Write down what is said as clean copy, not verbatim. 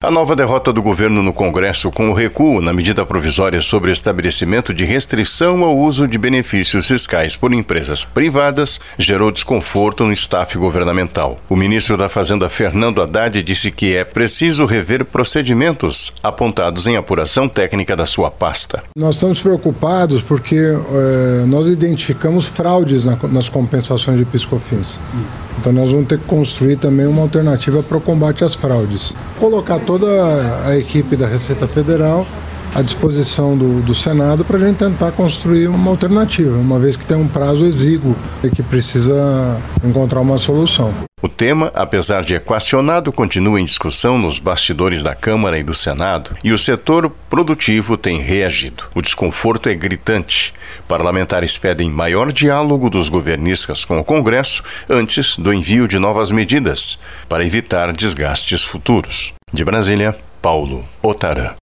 A nova derrota do governo no Congresso com o recuo na medida provisória sobre o estabelecimento de restrição ao uso de benefícios fiscais por empresas privadas gerou desconforto no staff governamental. O ministro da Fazenda, Fernando Haddad, disse que é preciso rever procedimentos apontados em apuração técnica da sua pasta. Nós estamos preocupados porque nós identificamos fraudes nas compensações de PIS/COFINS. Então nós vamos ter que construir também uma alternativa para o combate às fraudes. Colocar toda a equipe da Receita Federal à disposição do Senado para a gente tentar construir uma alternativa, uma vez que tem um prazo exíguo e que precisa encontrar uma solução. O tema, apesar de equacionado, continua em discussão nos bastidores da Câmara e do Senado, e o setor produtivo tem reagido. O desconforto é gritante. Parlamentares pedem maior diálogo dos governistas com o Congresso antes do envio de novas medidas, para evitar desgastes futuros. De Brasília, Paulo Otarã.